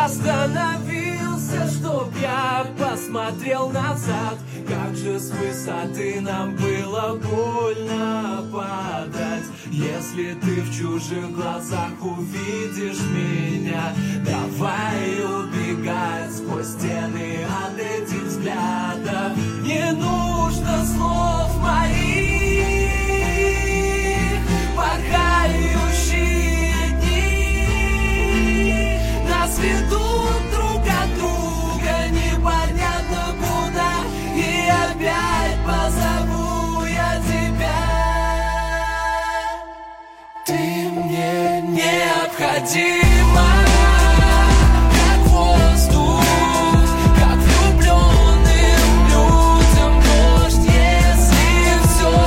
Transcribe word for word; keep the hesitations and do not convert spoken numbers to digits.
Остановился, чтоб я посмотрел назад. Как же с высоты нам было больно падать. Если ты в чужих глазах увидишь меня, давай убегать сквозь стены от этих взглядов. Не нужно слов моих, порхающие дни нас ведут друг от друга непонятно куда. И опять позову я тебя. Ты мне необходим.